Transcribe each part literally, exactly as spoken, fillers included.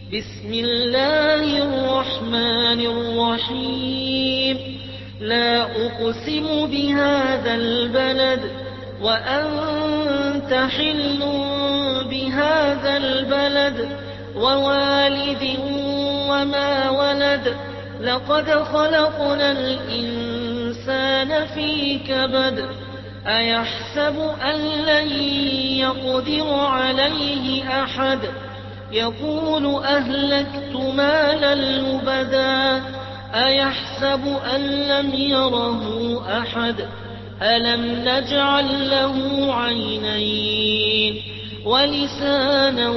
بسم الله الرحمن الرحيم لا أقسم بهذا البلد وأنت حل بهذا البلد ووالد وما ولد لقد خلقنا الإنسان في كبد أيحسب أن لن يقدر عليه أحد يقول أهلكت مالا لبدا أيحسب أن لم يره أحد ألم نجعل له عينين ولسانا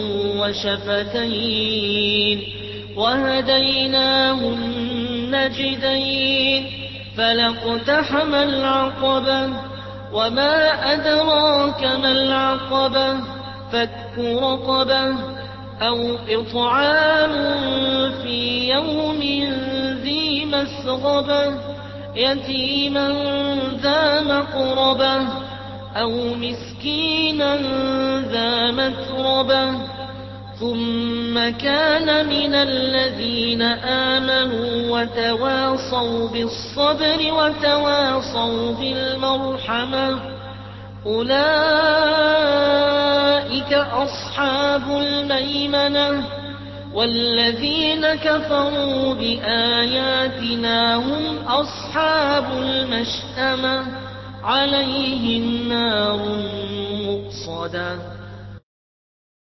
وشفتين وهديناه النجدين فلاقتحم العقبة وما أدراك ما العقبة فك رقبة أو إطعام في يوم ذي مسغبة يتيما ذا مقربة أو مسكينا ذا متربة ثم كان من الذين آمنوا وتواصوا بالصبر وتواصوا بالمرحمة أولئك أصحاب الميمنة والذين كفروا بآياتنا هم أصحاب المشأمة عليهم نار مؤصدة